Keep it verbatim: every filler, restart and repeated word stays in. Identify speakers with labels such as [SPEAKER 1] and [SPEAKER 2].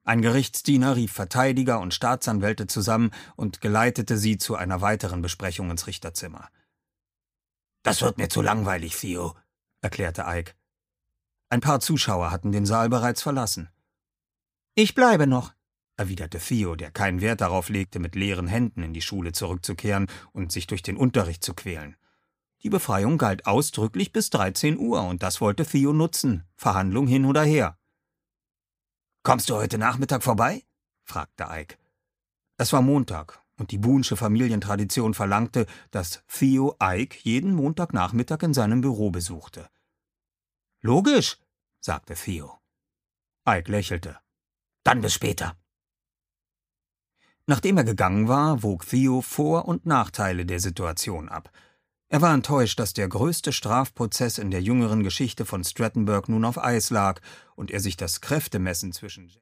[SPEAKER 1] Ein Gerichtsdiener rief Verteidiger und Staatsanwälte zusammen und geleitete sie zu einer weiteren Besprechung ins Richterzimmer. »Das wird mir zu langweilig, Theo«, erklärte Ike. Ein paar Zuschauer hatten den Saal bereits verlassen. »Ich bleibe noch«, erwiderte Theo, der keinen Wert darauf legte, mit leeren Händen in die Schule zurückzukehren und sich durch den Unterricht zu quälen. Die Befreiung galt ausdrücklich bis dreizehn Uhr, und das wollte Theo nutzen, Verhandlung hin oder her. »Kommst du heute Nachmittag vorbei?« fragte Ike. Es war Montag, und die Boonsche Familientradition verlangte, dass Theo Ike jeden Montagnachmittag in seinem Büro besuchte. »Logisch«, sagte Theo. Ike lächelte. »Dann bis später.« Nachdem er gegangen war, wog Theo Vor- und Nachteile der Situation ab. Er war enttäuscht, dass der größte Strafprozess in der jüngeren Geschichte von Strattenburg nun auf Eis lag und er sich das Kräftemessen zwischen